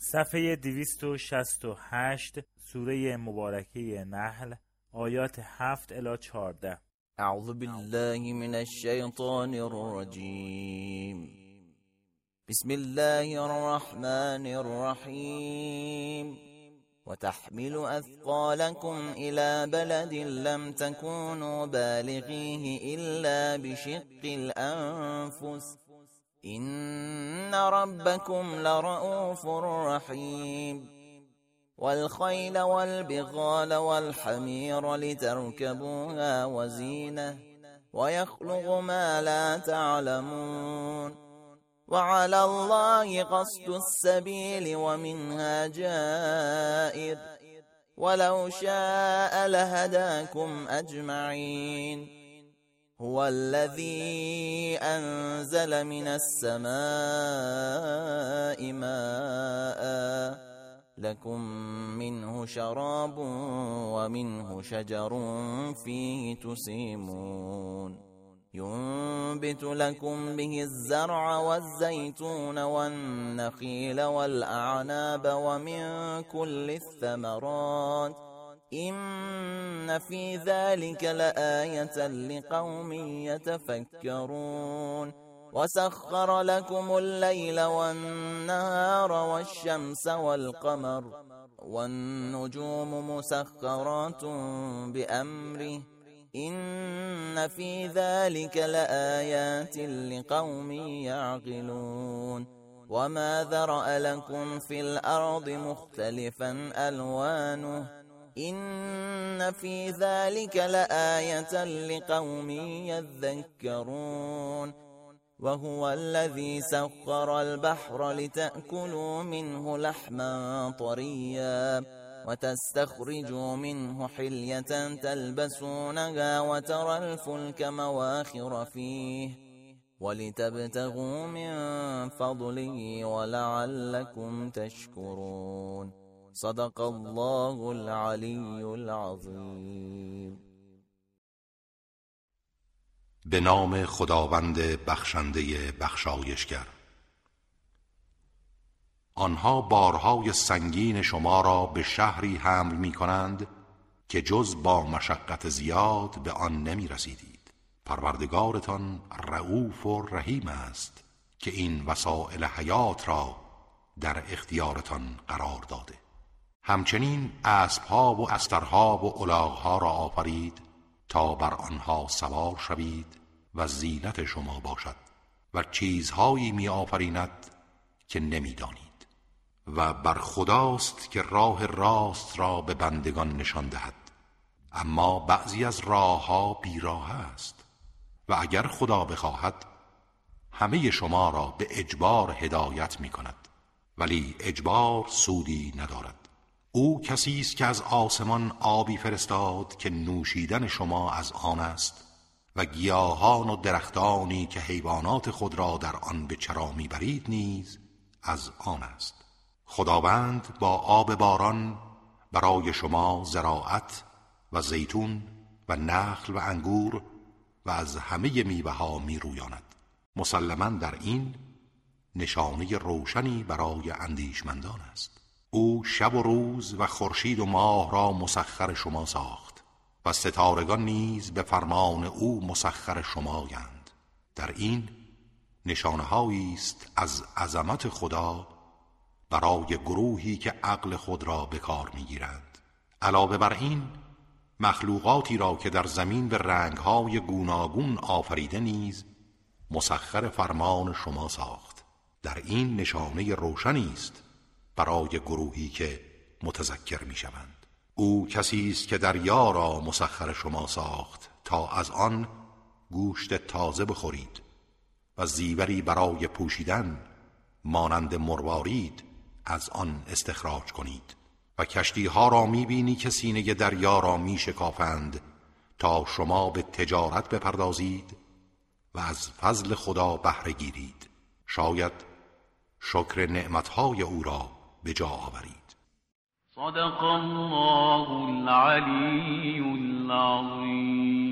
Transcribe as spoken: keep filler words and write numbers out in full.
صفحه دویست و شصت و هشت، سوره مبارکه نحل، آیات هفت الی چهارده. اعوذ بالله من الشیطان الرجیم. بسم الله الرحمن الرحیم. وتحمل أثقالكم إلى بلد لم تكونوا بالغيه إلا بشق الأنفس إن ربكم لرؤوف رحيم. والخيل والبغال والحمير لتركبوها وزينة ويخلق ما لا تعلمون وعلى الله قصد السبيل ومنها جائر ولو شاء لهداكم أجمعين. هو الذي أنزل من السماء ماء لكم منه شراب ومنه شجر فيه تسيمون ينبت لكم به الزرع والزيتون والنخيل والأعناب ومن كل الثمرات إن في ذلك لآية لقوم يتفكرون. وسخر لكم الليل والنهار والشمس والقمر والنجوم مسخرات بأمره إن في ذلك لآيات لقوم يعقلون. وما ذرأ لكم في الأرض مختلفا ألوانه إن في ذلك لآية لقوم يذكرون. وهو الذي سخر البحر لتأكلوا منه لحما طريا وتستخرجوا منه حلية تلبسونها وترى الفلك مواخر فيه ولتبتغوا من فضله ولعلكم تشكرون. صدق الله العلی العظیم. به نام خداوند بخشنده بخشایشگر. آنها بارهای سنگین شما را به شهری حمل می کنند که جز با مشقت زیاد به آن نمی رسیدید. پروردگارتان رؤوف و رحیم است که این وسائل حیات را در اختیارتان قرار داده. همچنین اسبها و استرها و الاغها را آفرید تا بر آنها سوار شوید و زینت شما باشد و چیزهایی می آفریند که نمی دانید. و بر خداست که راه راست را به بندگان نشان دهد، اما بعضی از راهها بیراه است و اگر خدا بخواهد همه شما را به اجبار هدایت می کند، ولی اجبار سودی ندارد. او کسی است که از آسمان آبی فرستاد که نوشیدن شما از آن است و گیاهان و درختانی که حیوانات خود را در آن به چرا میبرید نیز از آن است. خداوند با آب باران برای شما زراعت و زیتون و نخل و انگور و از همه میوه ها می رویاند. مسلماً در این نشانه روشنی برای اندیشمندان است. او شب و روز و خورشید و ماه را مسخر شما ساخت و ستارگان نیز به فرمان او مسخر شمایند. در این نشانه‌هایی است از عظمت خدا برای گروهی که عقل خود را به کار می‌گیرند. علاوه بر این مخلوقاتی را که در زمین به رنگ‌های گوناگون آفریده نیز مسخر فرمان شما ساخت. در این نشانه روشنی است برای گروهی که متذکر می شوند. او کسی است که دریا را مسخر شما ساخت تا از آن گوشت تازه بخورید و زیوری برای پوشیدن مانند مروارید از آن استخراج کنید و کشتی ها را می بینی که سینه دریا را می شکافند تا شما به تجارت بپردازید و از فضل خدا بهره گیرید. شاید شکر نعمتهای او را به جا آورید. صدق الله العلی العظیم.